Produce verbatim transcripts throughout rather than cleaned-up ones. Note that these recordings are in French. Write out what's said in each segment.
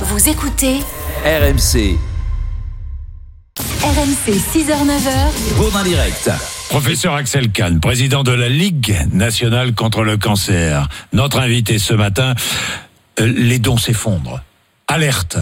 Vous écoutez R M C. R M C six heures neuf heures. Bourrin Direct. Professeur Axel Kahn, président de la Ligue nationale contre le cancer. Notre invité ce matin, euh, les dons s'effondrent. Alerte,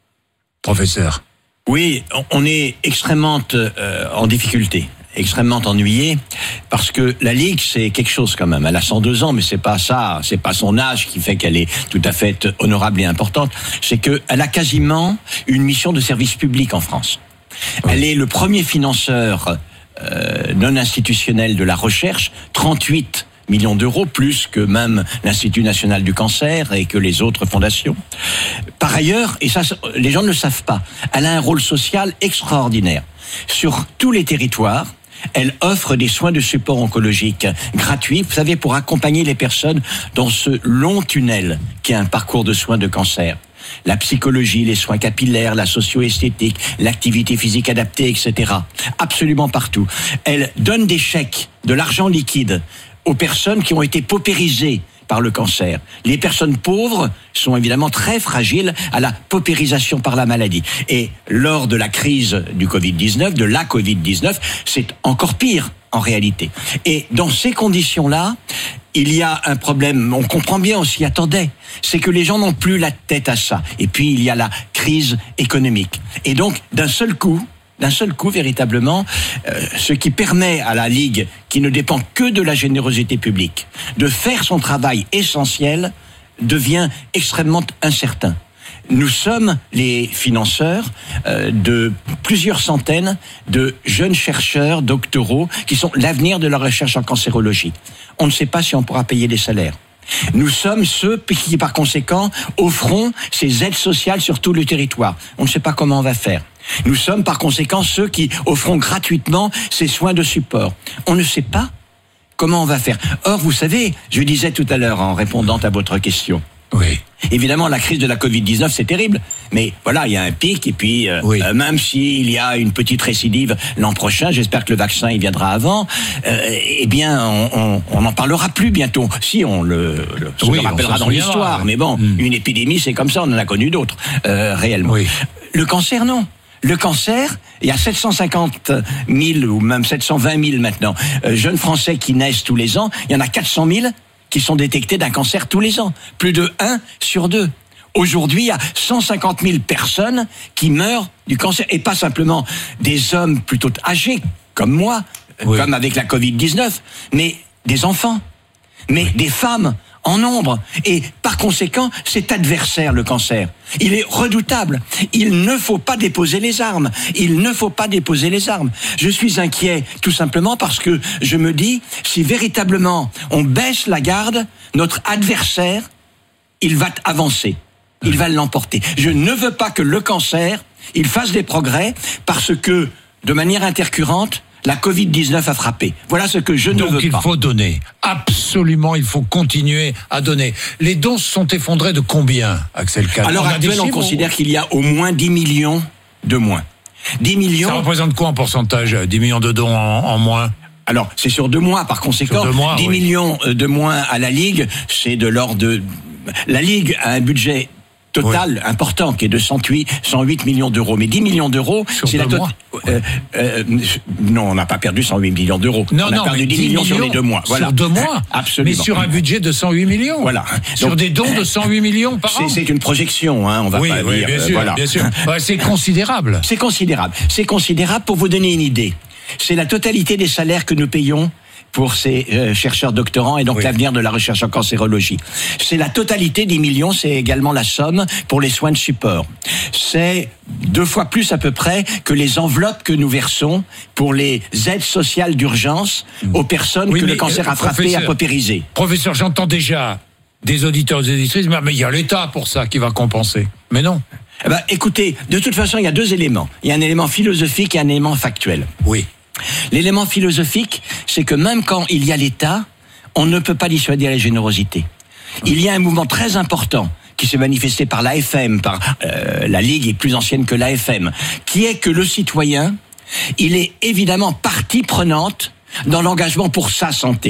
professeur. Oui, on est extrêmement euh, en difficulté, extrêmement ennuyé, parce que la Ligue, c'est quelque chose quand même. Elle a cent deux ans, mais c'est pas ça, c'est pas son âge qui fait qu'elle est tout à fait honorable et importante. C'est qu'elle a quasiment une mission de service public en France. Oui. Elle est le premier financeur euh, non institutionnel de la recherche, trente-huit millions d'euros, plus que même l'Institut national du cancer et que les autres fondations. Par ailleurs, et ça, les gens ne le savent pas, elle a un rôle social extraordinaire. Sur tous les territoires, elle offre des soins de support oncologique gratuits, vous savez, pour accompagner les personnes dans ce long tunnel qui est un parcours de soins de cancer. La psychologie, les soins capillaires, la socio-esthétique, l'activité physique adaptée, et cetera. Absolument partout. Elle donne des chèques, de l'argent liquide, aux personnes qui ont été paupérisées par le cancer. Les personnes pauvres sont évidemment très fragiles à la paupérisation par la maladie. Et lors de la crise du covid dix-neuf, de la covid dix-neuf, c'est encore pire en réalité. Et dans ces conditions-là, il y a un problème, on comprend bien, on s'y attendait, c'est que les gens n'ont plus la tête à ça. Et puis il y a la crise économique. Et donc, d'un seul coup, d'un seul coup, véritablement, euh, ce qui permet à la Ligue, qui ne dépend que de la générosité publique, de faire son travail essentiel, devient extrêmement incertain. Nous sommes les financeurs euh, de plusieurs centaines de jeunes chercheurs doctoraux qui sont l'avenir de la recherche en cancérologie. On ne sait pas si on pourra payer les salaires. Nous sommes ceux qui, par conséquent, offront ces aides sociales sur tout le territoire. On ne sait pas comment on va faire. Nous sommes, par conséquent, ceux qui offront gratuitement ces soins de support. On ne sait pas comment on va faire. Or, vous savez, je disais tout à l'heure en répondant à votre question, oui. Évidemment, la crise de la covid dix-neuf, c'est terrible. Mais voilà, il y a un pic. Et puis, euh, oui. euh, même s'il y a une petite récidive l'an prochain, j'espère que le vaccin, il viendra avant, euh, eh bien, on, on, on en parlera plus bientôt. Si, on le, le, on oui, le rappellera on dans l'histoire. Oui. Mais bon, mmh. une épidémie, c'est comme ça, on en a connu d'autres, euh, réellement. Oui. Le cancer, non. Le cancer, il y a sept cent cinquante mille ou même sept cent vingt mille maintenant euh, jeunes Français qui naissent tous les ans. Il y en a quatre cent mille qui sont détectés d'un cancer tous les ans. Plus de un sur deux. Aujourd'hui, il y a cent cinquante mille personnes qui meurent du cancer. Et pas simplement des hommes plutôt âgés, comme moi, oui. comme avec la covid dix-neuf, mais des enfants, mais oui. des femmes en nombre. Et par conséquent, cet adversaire, le cancer, il est redoutable. Il ne faut pas déposer les armes. Il ne faut pas déposer les armes. Je suis inquiet tout simplement parce que je me dis, si véritablement on baisse la garde, notre adversaire, il va avancer. Il va l'emporter. Je ne veux pas que le cancer, il fasse des progrès parce que, de manière intercurrente, la covid dix-neuf a frappé. Voilà ce que je ne Donc veux pas. Donc il faut donner. Absolument, il faut continuer à donner. Les dons se sont effondrés de combien, Axel Kahn? À l'heure actuelle, on considère qu'il y a au moins dix millions de moins. dix millions. Ça représente quoi en pourcentage? dix millions de dons en, en moins? Alors, c'est sur deux mois, par conséquent. Deux mois, dix oui. millions de moins à la Ligue, c'est de l'ordre de... La Ligue a un budget total oui. important qui est de cent huit millions d'euros. Mais dix millions d'euros, sur c'est la totale. Euh, euh, non, on n'a pas perdu cent huit millions d'euros. Non, on non, a perdu dix millions sur les deux mois. Voilà. Sur deux mois. Absolument. Mais sur un budget de cent huit millions. Voilà. Sur Donc, des dons de cent huit millions par c'est, an. C'est une projection, hein. On va oui, pas oui, dire. Bien euh, sûr, voilà. bien sûr. Ouais, c'est considérable. C'est considérable. C'est considérable. Pour vous donner une idée, c'est la totalité des salaires que nous payons pour ces euh, chercheurs doctorants et donc oui. l'avenir de la recherche en cancérologie. C'est la totalité des millions, c'est également la somme pour les soins de support. C'est deux fois plus à peu près que les enveloppes que nous versons pour les aides sociales d'urgence aux personnes oui, que le cancer a frappé, a paupérisé. Professeur, j'entends déjà des auditeurs et des auditrices, mais il y a l'État pour ça qui va compenser. Mais non. Eh ben, écoutez, de toute façon, il y a deux éléments. Il y a un élément philosophique et un élément factuel. Oui. L'élément philosophique, c'est que même quand il y a l'État, on ne peut pas dissuader la générosité. Il y a un mouvement très important qui s'est manifesté par l'A F M, par euh, la Ligue est plus ancienne que l'A F M, qui est que le citoyen, il est évidemment partie prenante dans l'engagement pour sa santé.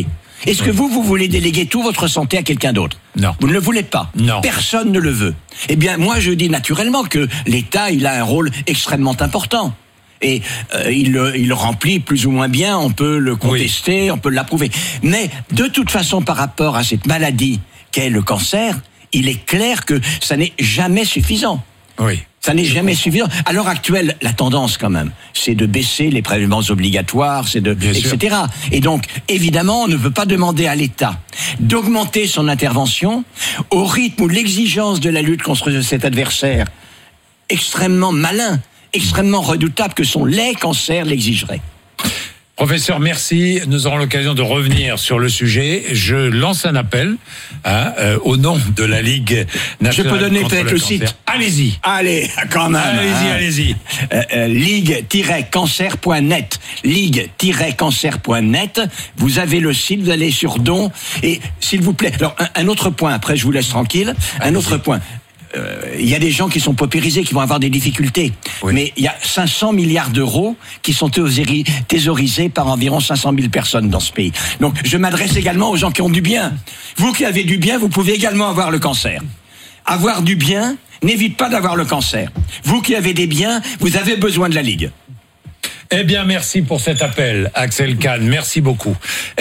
Est-ce Oui. que vous, vous voulez déléguer toute votre santé à quelqu'un d'autre? Non. Vous ne le voulez pas? Non. Personne ne le veut. Eh bien, moi, je dis naturellement que l'État, il a un rôle extrêmement important. Et euh, il, le, il le remplit plus ou moins bien, on peut le contester, oui. on peut l'approuver. Mais de toute façon, par rapport à cette maladie qu'est le cancer, il est clair que ça n'est jamais suffisant. Oui. Ça n'est jamais suffisant. À l'heure actuelle, la tendance quand même, c'est de baisser les prélèvements obligatoires, c'est de, Bien et cetera. Sûr. Et donc, évidemment, on ne peut pas demander à l'État d'augmenter son intervention au rythme ou l'exigence de la lutte contre cet adversaire extrêmement malin, extrêmement redoutable que sont les cancers l'exigeraient. Professeur, merci. Nous aurons l'occasion de revenir sur le sujet. Je lance un appel hein, euh, au nom de la Ligue nationale. Je peux donner contre peut-être le, le cancer. site. Allez-y. Allez, quand même. Allez-y, hein. allez-y. Euh, euh, ligue tiret cancer point net. ligue tiret cancer point net. Vous avez le site, vous allez sur don. Et s'il vous plaît, alors un, un autre point, après je vous laisse tranquille. Un Allez-y. autre point. Il euh, y a des gens qui sont paupérisés, qui vont avoir des difficultés. Oui. Mais il y a cinq cents milliards d'euros qui sont thésaurisés par environ cinq cent mille personnes dans ce pays. Donc, je m'adresse également aux gens qui ont du bien. Vous qui avez du bien, vous pouvez également avoir le cancer. Avoir du bien n'évite pas d'avoir le cancer. Vous qui avez des biens, vous avez besoin de la Ligue. Eh bien, merci pour cet appel, Axel Kahn. Merci beaucoup.